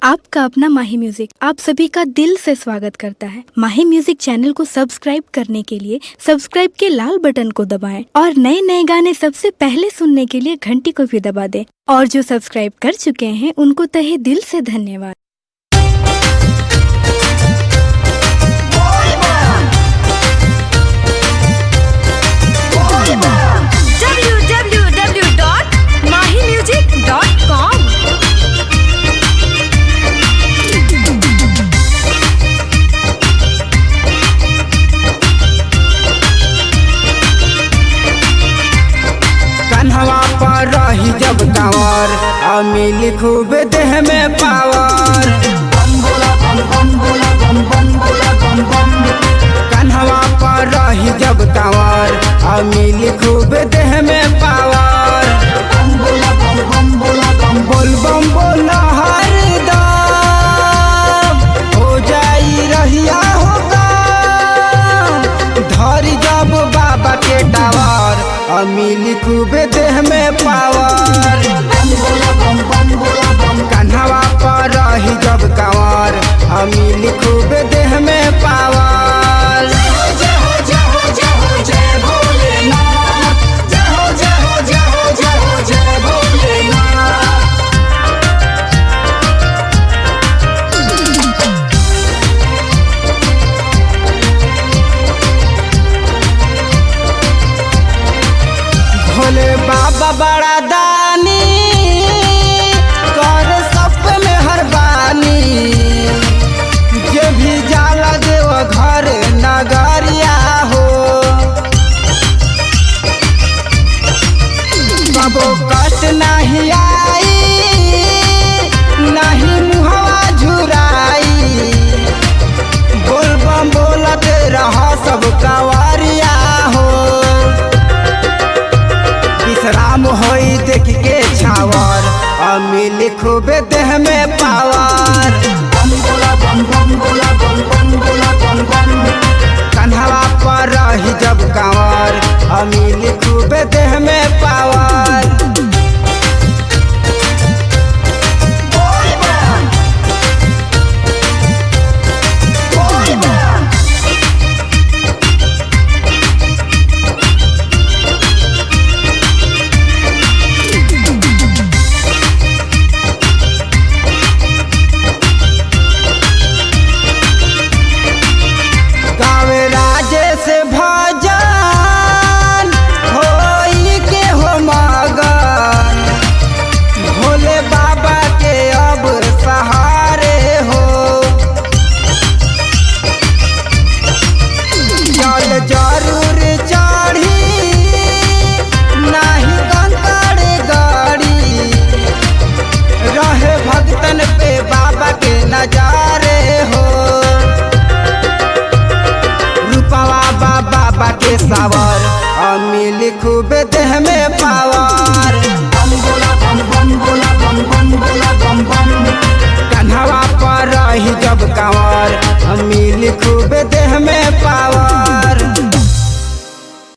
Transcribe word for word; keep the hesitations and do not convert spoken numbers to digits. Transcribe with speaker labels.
Speaker 1: आपका अपना माही म्यूजिक आप सभी का दिल से स्वागत करता है। माही म्यूजिक चैनल को सब्सक्राइब करने के लिए सब्सक्राइब के लाल बटन को दबाएं और नए नए गाने सबसे पहले सुनने के लिए घंटी को भी दबा दें। और जो सब्सक्राइब कर चुके हैं उनको तहे दिल से धन्यवाद।
Speaker 2: W W W dot Mahi music dot com
Speaker 3: कन्हवा पर रही जब कांवर अमिली खूब देह में पावर। कन्हवा पर रही जब कांवर अमिली खूब देह में पावर। बोल बम बोल हरदम हो जाई रहिया होगा धरी जब बाबा के टावर अमिली खूब देह में पावर। कन्हवा पर रही जब कांवर अमिली खूब देह में पावर। भोले बाबा बड़ा दानी कर सब में हरबानी। जे भी जाला देव घर नगरिया हो कबो कष्ट नहीं आई नहीं मुहवा झुराई। बोल बम बोलत रहा सब कंवरिया हो विश्राम होई देख के छावर अमिली खूब देह में पावर। कन्हवा पर रही जब कांवर अमिली खूब देह में पावर। गावे राजेश भजन होई के हो मगन। भोले बाबा के अब सहारे हो जल जरूर चढ़ी नहीं कंकड़ गड़ी। रहे भक्तन पे बाबा के नजारे हो रूपवा बाबा के सावर अमिली खूब देह में